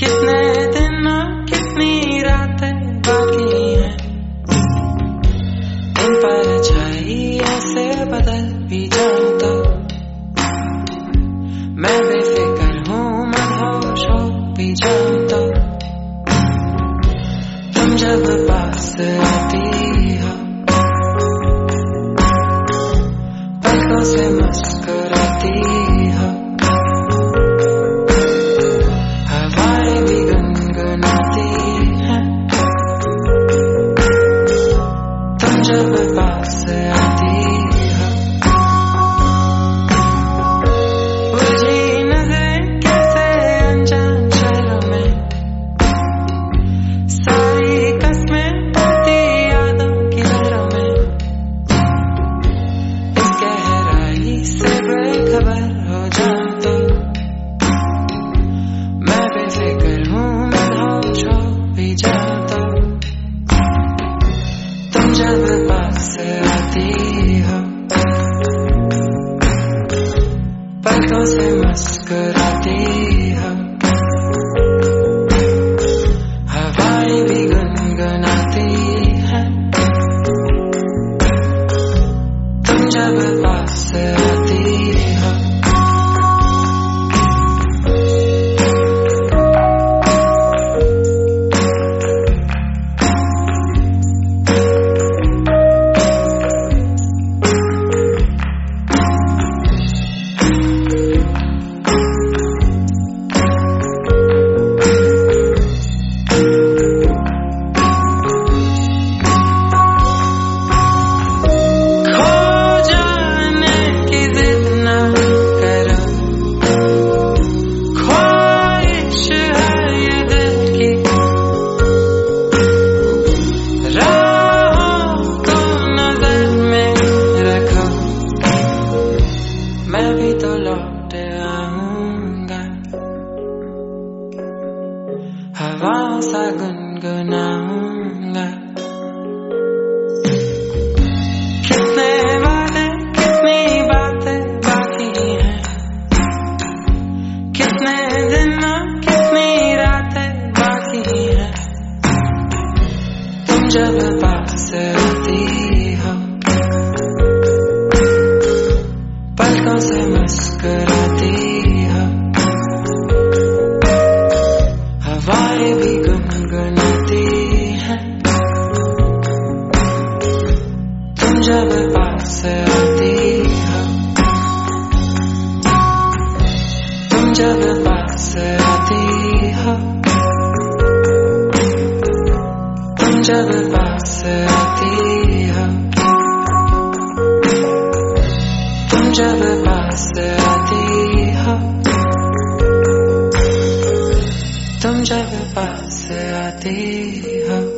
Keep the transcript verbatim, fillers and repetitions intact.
कितने दिन और कितनी रातें बाकी हैं, इन परछाई ऐसे बदल भी जाऊं तो मैं बेफिक्र हूँ, मदहोश हो भी जाऊं तो तुम जब पास आती हो, पलकों से मुस्कुराती हो, हवाएं भी गुनगुनाती हैं, तुम जब पास आती हो। बुझी नजरें कैसे अनजान शहरों में, सारी कस्में टूटी यादों की लहरों में, इस गहराई से बेखबर हो जाऊं तो मैं बेफिक्र हूँ, मदहोश हो भी जाऊं तो तुम जब पास आती हो, पलकों से मुस्कुराती हो, हवाएं भी गुनगुनाती हैं, तुम जब पास आती हो। मैं भी तो लौट आऊंगा, हवाओं सा गुनगुनाऊंगा, कितने वादे कितनी बातें बाकी हैं, कितने दिन और कितनी रातें बाकी हैं, तुम जब पास आती हो, पलकों से मुस्कुराती हो, हवाएं भी गुनगुनाती हैं, तुम जब पास आती हो, तुम जब पास आती हो, तुम जब पास आती हो, तुम जब पास आती हो, तुम जब पास आती हो।